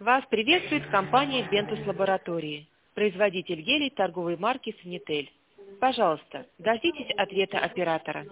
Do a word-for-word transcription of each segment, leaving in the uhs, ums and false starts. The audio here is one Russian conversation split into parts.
Вас приветствует компания Ventus Laboratory, производитель гелей торговой марки Санитель. Пожалуйста, дождитесь ответа оператора.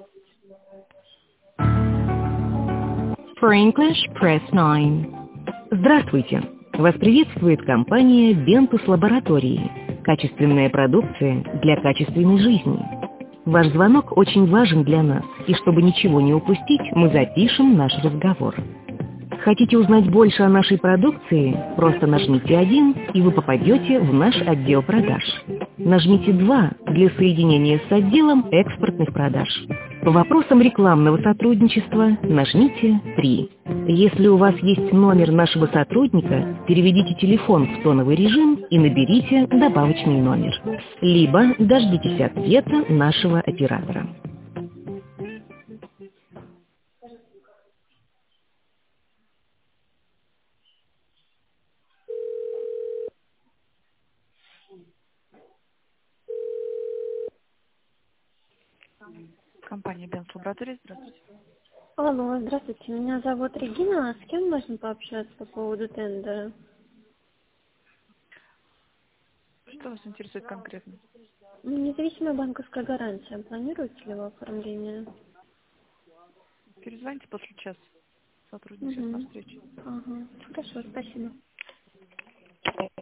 For English, press nine. Здравствуйте! Вас приветствует компания Ventus Laboratory. Качественная продукция для качественной жизни. Ваш звонок очень важен для нас, и чтобы ничего не упустить, мы запишем наш разговор. Хотите узнать больше о нашей продукции? Просто нажмите один, и вы попадете в наш отдел продаж. Нажмите два для соединения с отделом экспортных продаж. По вопросам рекламного сотрудничества нажмите три. Если у вас есть номер нашего сотрудника, переведите телефон в тоновый режим и наберите добавочный номер. Либо дождитесь ответа нашего оператора. Компания Ventus Laboratory, здравствуйте. Алло, здравствуйте, меня зовут Регина. С кем можно пообщаться по поводу тендера? Что вас интересует конкретно? Независимая банковская гарантия. Планируете ли вы оформление? Перезвоните после часа. Сотрудник сейчас на Угу. встрече. Ага. Хорошо, спасибо.